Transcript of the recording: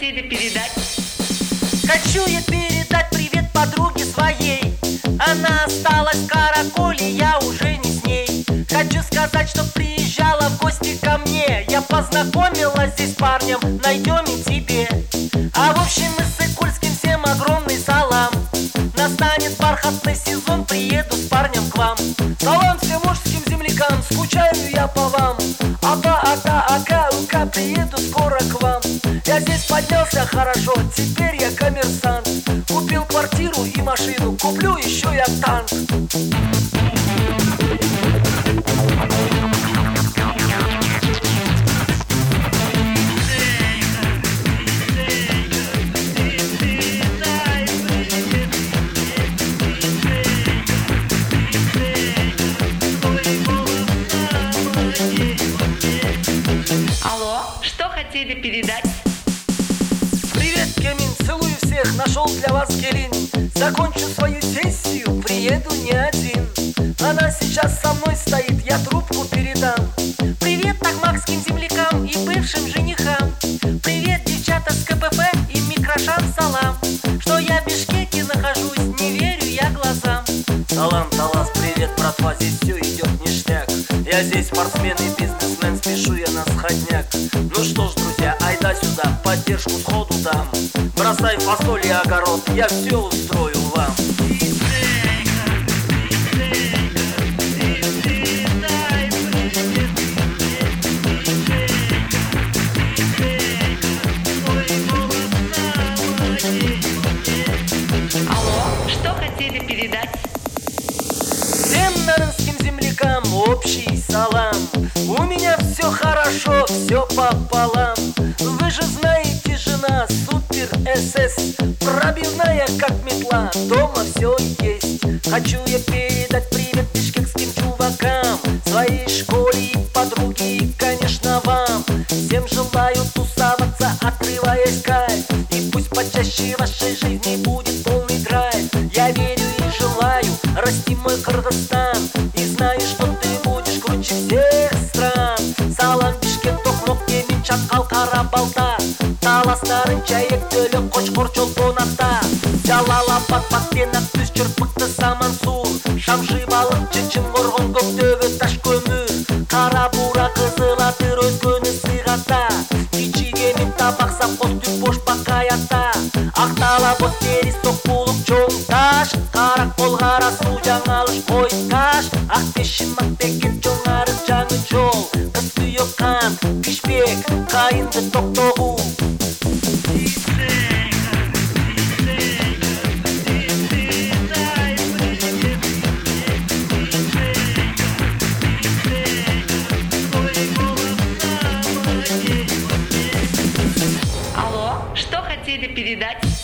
хотели передать? Хочу я передать привет подруге своей. Она осталась в Караколе, я уже не с ней. Хочу сказать, что приезжала в гости ко мне. Я познакомилась здесь с парнем, найдем и тебе. А в общем мы с Икульским всем огромный салам. Настанет бархатный сезон, приеду с парнем к вам. Салам всем мужским землякам, скучаю я по вам. Ака, приеду скоро к вам. Я здесь поднялся хорошо, теперь я коммерсант. Купил квартиру и машину, куплю еще я танк. Алло, что хотели передать? Привет, Кемин, целую всех, нашел для вас Келин. Закончу свою сессию, приеду не один. Она сейчас со мной стоит, я трубку передам. Привет токмакским землякам и бывшим женихам. Привет, девчата с КПП и микрошам салам. Что я в Бишкеке нахожусь, не верю я глазам. Салам, Талас, привет, братва, здесь все идет ништяк. Я здесь спортсмен и бизнесмен, спешу я на сходняк. Ну что ж, друзья, айда сюда, поддержку сходу дам. Бросай фасоль и огород, я все устрою вам. Алло, что хотели передать? Всем нарынским землякам общий салам. У меня все хорошо, все пополам. Вы же знаете, жена супер СС, пробивная как метла, дома все есть. Хочу я передать привет бишкекским чувакам, своей школе и подруге и, конечно, вам. Всем желаю тусоваться, отрываясь кайф. И пусть почаще в вашей жизни будет полный драйв. Я верю и желаю расти мой Кыргызстан. И знаю, что ты будешь круче всех стран. Салам Бишкек, Токмок, Кемин, Чаткал, Кара-Балта. Таластарын чайек, төлөк, Кочкор, Чолпон ата. Жалала, Патпаттенак, Түз, Чырпыкты, Самансур. Шамшы, Балык, Чынчын, Горгон, Көктөгө, Таш көмүр. Кара бура, Кызыл Атыр, өзгөнү сыйгата. Кичи Кемин, Табак, Сапкоз, Түп, Бош, Бакаята. Актала, Бот, Терис, Токулук, Чоң Таш. Каракол, Кара суу, Жаңалыш, Кой Таш. Акбешин, Макбекет, Чоң Арык, Жаңы жол. Кыз Түйөк Кан, Бишбек, Кайынды, Токтогу. Алло, что хотели передать?